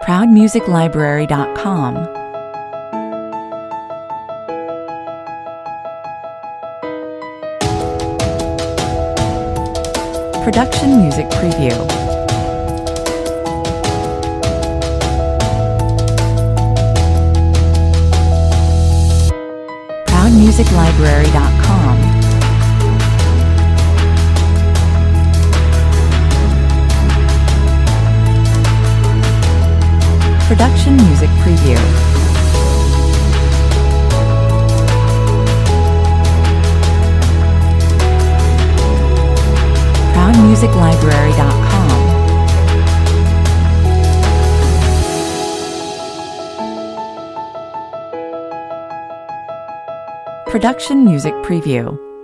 ProudMusicLibrary.com. Production Music Preview. ProudMusicLibrary.com. Production Music Preview. ProudMusicLibrary.com. Production Music Preview.